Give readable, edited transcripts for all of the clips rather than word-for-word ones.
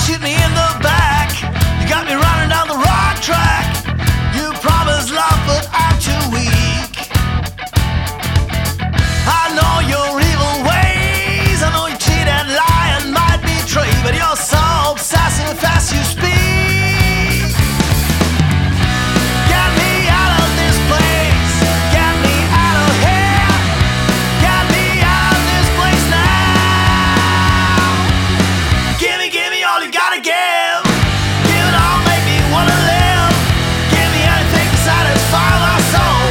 shoot me in the back. You got me running down the wrong track. You promised love, but I'm too weak. I know your evil ways. I know you cheat and lie and might betray, but you're so obsessive as you speak. Get me out of this place. Get me out of here. Get me out of this place now. Give me all you gotta give. Give it all, make me wanna live. Give me anything to satisfy my soul.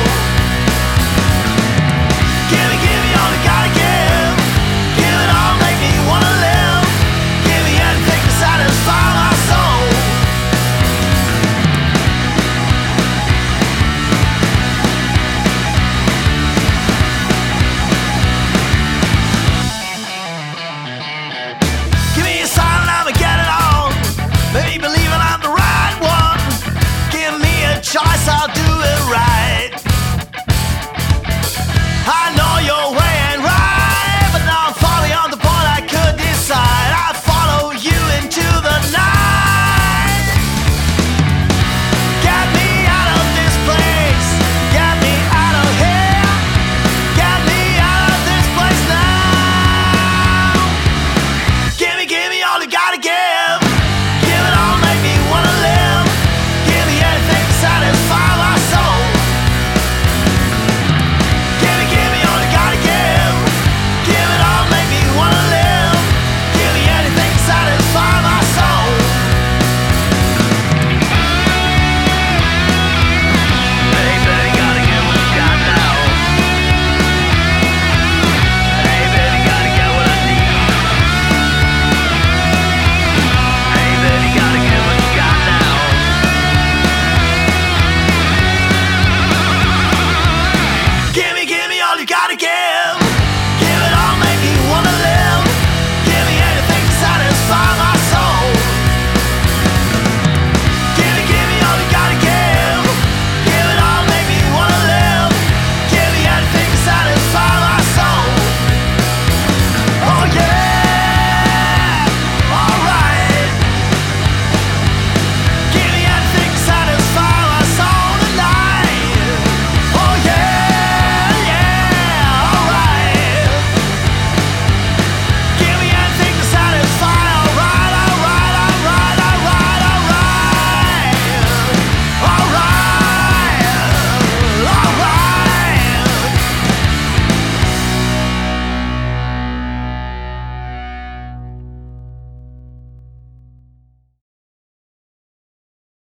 Give me all you gotta give. Give it all, make me wanna live. Give me anything to satisfy my soul. Give me a sign and I'ma get it on. Maybe believing I'm the right one. Give me a choice, I'll do it right.